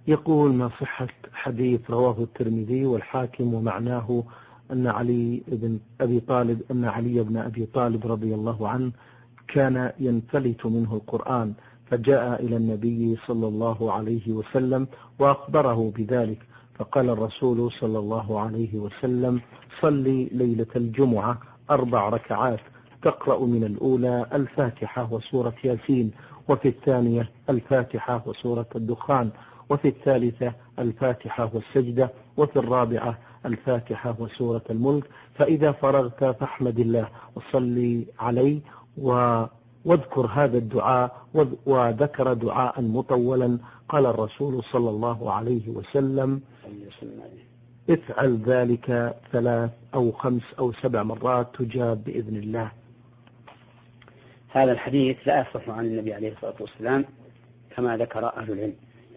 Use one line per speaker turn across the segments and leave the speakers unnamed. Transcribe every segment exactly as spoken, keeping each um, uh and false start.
يقول: ما صحة حديث رواه الترمذي والحاكم ومعناه أن علي بن أبي طالب أن علي بن أبي طالب رضي الله عنه كان ينفلت منه القرآن، فجاء إلى النبي صلى الله عليه وسلم وأخبره بذلك، فقال الرسول صلى الله عليه وسلم: صلي ليلة الجمعة أربع ركعات، تقرأ من الأولى الفاتحة وسورة ياسين، وفي الثانية الفاتحة وسورة الدخان، وفي الثالثة الفاتحة والسجدة، وفي الرابعة الفاتحة وسورة الملك، فإذا فرغت فاحمد الله وصلي عليه و واذكر هذا الدعاء. وذكر دعاء مطولا. قال الرسول صلى الله عليه وسلم: افعل ذلك ثلاث أو خمس أو سبع مرات تجاب بإذن الله.
هذا الحديث لا يصح عن النبي عليه الصلاة والسلام كما ذكر أهل العلم،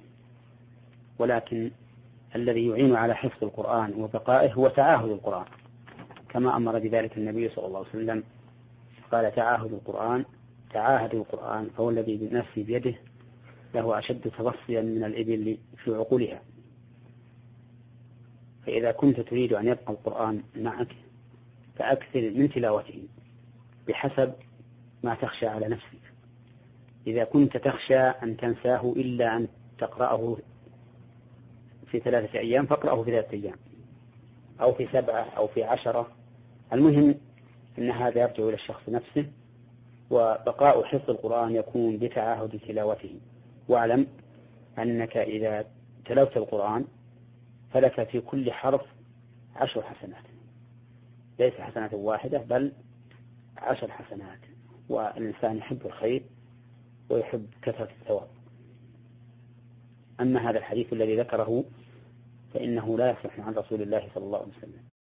ولكن الذي يعين على حفظ القرآن وبقائه هو تعاهد القرآن، كما أمر بذلك النبي صلى الله عليه وسلم، قال: تعاهد القرآن تعاهد القرآن فهو الذي بنفسي بيده له أشد تبصيا من الإبل في عقولها. فإذا كنت تريد أن يبقى القرآن معك فأكثر من تلاوته بحسب ما تخشى على نفسك. إذا كنت تخشى أن تنساه إلا أن تقرأه في ثلاثة أيام فاقرأه في ثلاثة أيام أو في سبعة أو في عشرة. المهم أن هذا يرجع إلى الشخص نفسه، وبقاء حفظ القرآن يكون بتعاهد تلاوته. واعلم أنك إذا تلوت القرآن فلك في كل حرف عشر حسنات، ليس حسنة واحدة بل عشر حسنات. والإنسان يحب الخير ويحب كثرة الثواب. أما هذا الحديث الذي ذكره فإنه لا يصح عن رسول الله صلى الله عليه وسلم.